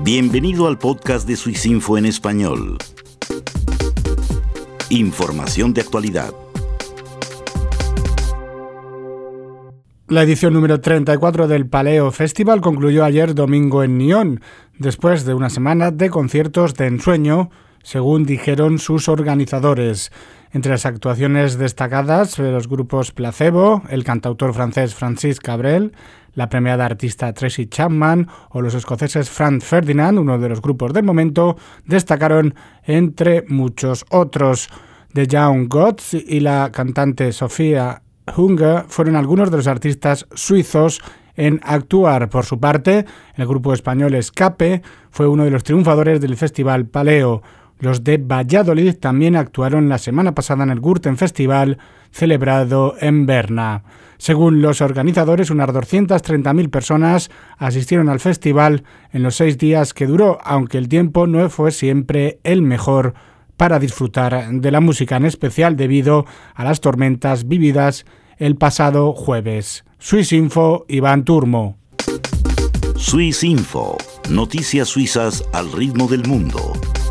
Bienvenido al podcast de Suisinfo en español. Información de actualidad. La edición número 34 del Paleo Festival concluyó ayer domingo en Nyon, después de una semana de conciertos de ensueño, según dijeron sus organizadores. Entre las actuaciones destacadas de los grupos Placebo, el cantautor francés Francis Cabrel, la premiada artista Tracy Chapman o los escoceses Franz Ferdinand, uno de los grupos del momento, destacaron entre muchos otros. The Young Gods y la cantante Sophia Hunger fueron algunos de los artistas suizos en actuar. Por su parte, el grupo español Escape fue uno de los triunfadores del Festival Paleo. Los de Valladolid también actuaron la semana pasada en el Gürtel Festival, celebrado en Berna. Según los organizadores, unas 230.000 personas asistieron al festival en los 6 días que duró, aunque el tiempo no fue siempre el mejor para disfrutar de la música, en especial debido a las tormentas vividas el pasado jueves. Suisinfo, Iván Turmo. Suisinfo, noticias suizas al ritmo del mundo.